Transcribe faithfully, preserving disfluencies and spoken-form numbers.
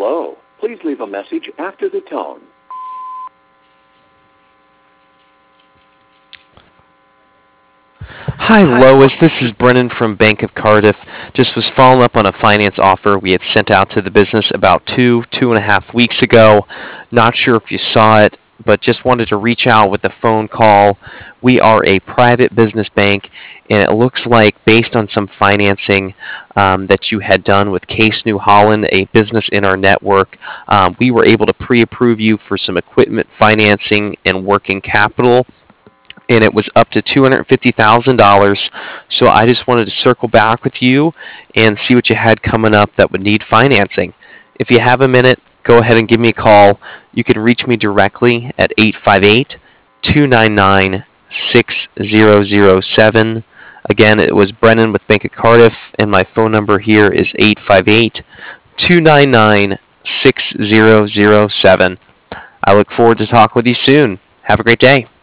Hello. Please leave a message after the tone. Hi, Lois. This is Brennan from Bank of Cardiff. Just was following up on a finance offer we had sent out to the business about two, two and a half weeks ago. Not sure if you saw it, but just wanted to reach out with a phone call. We are a private business bank, and it looks like, based on some financing um, that you had done with Case New Holland, a business in our network, um, we were able to pre-approve you for some equipment financing and working capital, and it was up to two hundred fifty thousand dollars. So I just wanted to circle back with you and see what you had coming up that would need financing. If you have a minute, go ahead and give me a call. You can reach me directly at eight five eight, two nine nine, six zero zero seven. Again, it was Brennan with Bank of Cardiff, and my phone number here is eight five eight, two nine nine, six zero zero seven. I look forward to talking with you soon. Have a great day.